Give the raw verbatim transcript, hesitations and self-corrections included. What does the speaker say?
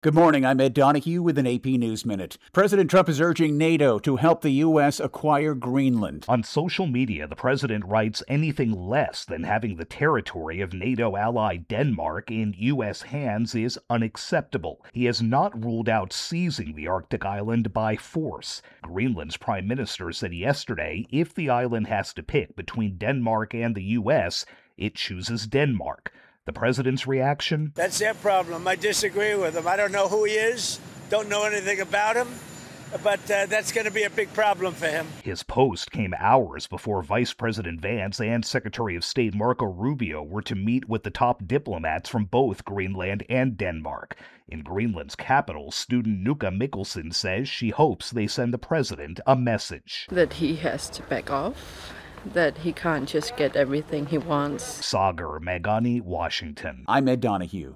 Good morning, I'm Ed Donahue with an A P News Minute. President Trump is urging NATO to help the U S acquire Greenland. On social media, the president writes anything less than having the territory of NATO ally Denmark in U S hands is unacceptable. He has not ruled out seizing the Arctic island by force. Greenland's prime minister said yesterday if the island has to pick between Denmark and the U S, it chooses Denmark. The president's reaction? That's their problem. I disagree with him. I don't know who he is, don't know anything about him, but uh, that's going to be a big problem for him. His post came hours before Vice President Vance and Secretary of State Marco Rubio were to meet with the top diplomats from both Greenland and Denmark. In Greenland's capital, student Nuka Mikkelsen says she hopes they send the president a message. That he has to back off. That he can't just get everything he wants. Sagar Meghani, Washington. I'm Ed Donahue.